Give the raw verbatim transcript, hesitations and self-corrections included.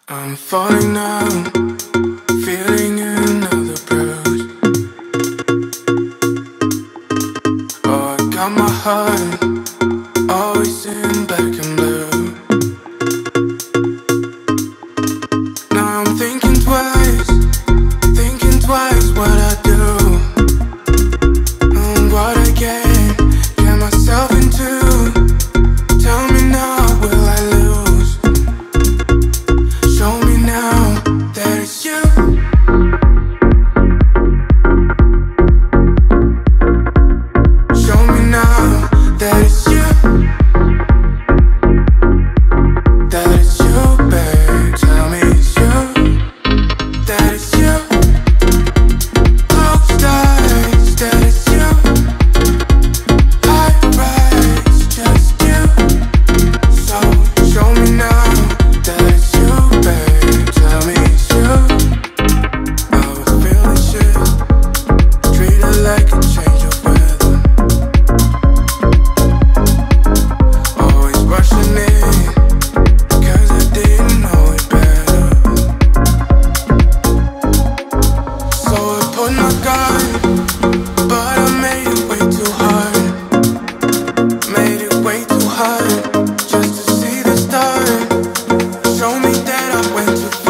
I'm falling now, feeling another bruise. Oh, I got my heart always in black and blue. Now I'm thinking twice, thinking twice what I do and what I get, get myself into. Tell me now, will I lose? Show me now that it's you. Show me now that it's you. That it's you, babe. Tell me it's you. That it's you. Closed eyes, that it's you. High rise, just you. So show me now that it's you, babe. Tell me it's you. I was feeling shit, treated like a change of weather. Always rushing in, cause I didn't know it better. So I put my guard, but I made it way too hard. Made it way too hard, just to see the start. Show me that I went too far.